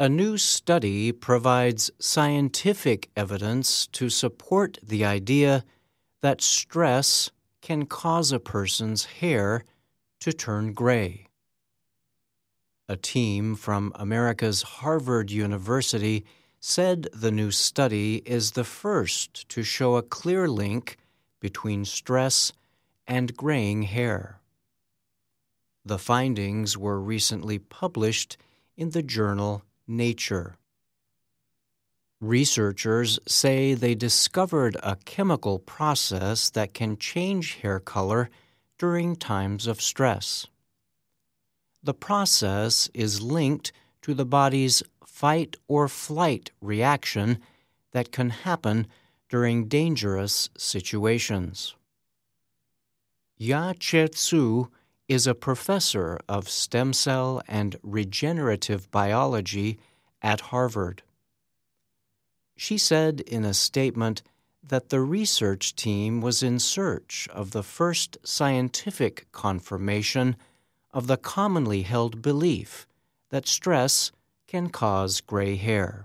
A new study provides scientific evidence to support the idea that stress can cause a person's hair to turn gray. A team from America's Harvard University said the new study is the first to show a clear link between stress and graying hair. The findings were recently published in the journal Nature. Researchers say they discovered a chemical process that can change hair color during times of stress. The process is linked to the body's fight or flight reaction that can happen during dangerous situations. Ya-Che Tzu is a professor of stem cell and regenerative biology at Harvard. She said in a statement that the research team was in search of the first scientific confirmation of the commonly held belief that stress can cause gray hair.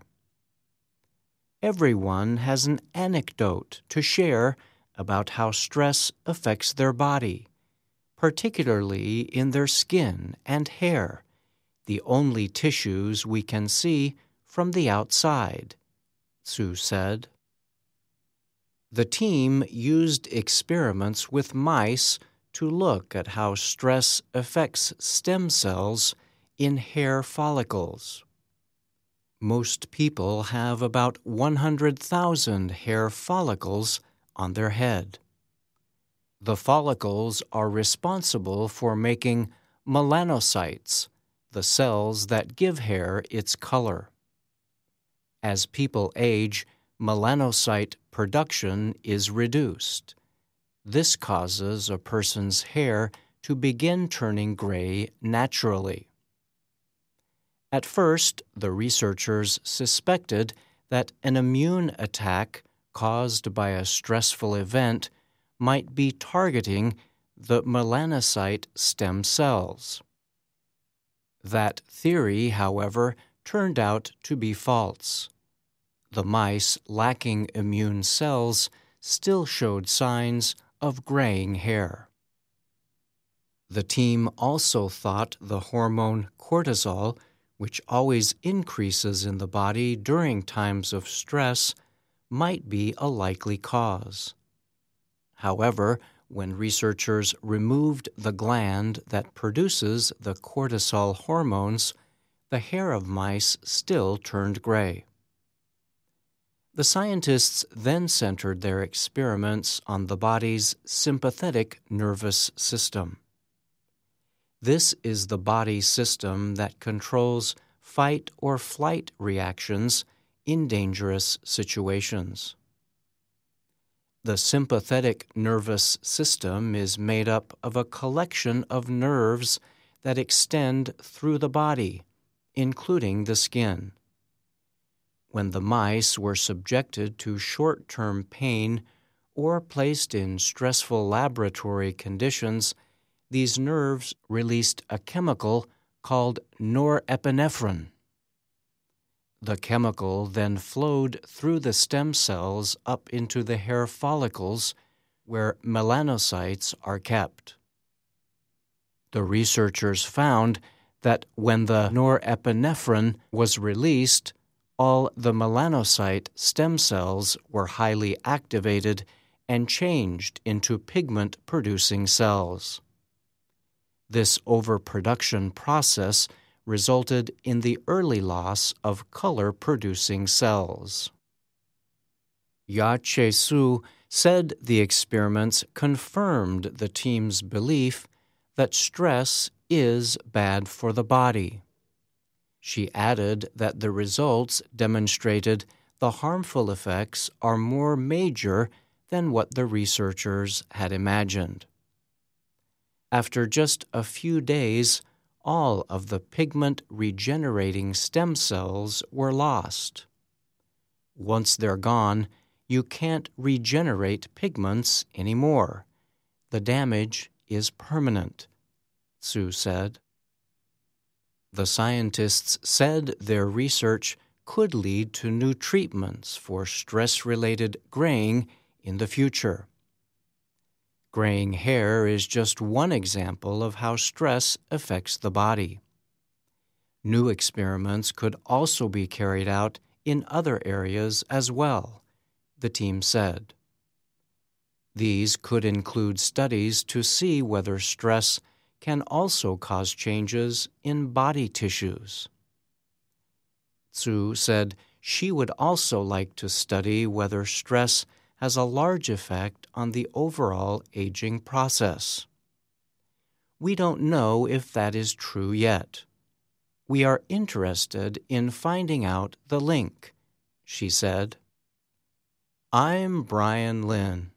Everyone has an anecdote to share about how stress affects their body, particularly in their skin and hair, the only tissues we can see from the outside, Tzu said. The team used experiments with mice to look at how stress affects stem cells in hair follicles. Most people have about 100,000 hair follicles on their head. The follicles are responsible for making melanocytes, the cells that give hair its color. As people age, melanocyte production is reduced. This causes a person's hair to begin turning gray naturally. At first, the researchers suspected that an immune attack caused by a stressful event might be targeting the melanocyte stem cells. That theory, however, turned out to be false. The mice lacking immune cells still showed signs of graying hair. The team also thought the hormone cortisol, which always increases in the body during times of stress, might be a likely cause. However, when researchers removed the gland that produces the cortisol hormones, the hair of mice still turned gray. The scientists then centered their experiments on the body's sympathetic nervous system. This is the body system that controls fight or flight reactions in dangerous situations. The sympathetic nervous system is made up of a collection of nerves that extend through the body, including the skin. When the mice were subjected to short-term pain or placed in stressful laboratory conditions, these nerves released a chemical called norepinephrine. The chemical then flowed through the stem cells up into the hair follicles where melanocytes are kept. The researchers found that when the norepinephrine was released, all the melanocyte stem cells were highly activated and changed into pigment-producing cells. This overproduction process resulted in the early loss of color-producing cells. Ya-Che Tzu said the experiments confirmed the team's belief that stress is bad for the body. She added that the results demonstrated the harmful effects are more major than what the researchers had imagined. After just a few days, all of the pigment-regenerating stem cells were lost. Once they're gone, you can't regenerate pigments anymore. The damage is permanent, Tzu said. The scientists said their research could lead to new treatments for stress-related graying in the future. Graying hair is just one example of how stress affects the body. New experiments could also be carried out in other areas as well, the team said. These could include studies to see whether stress can also cause changes in body tissues. Tsu said she would also like to study whether stress has a large effect on the overall aging process. We don't know if that is true yet. We are interested in finding out the link, she said. I'm Brian Lynn.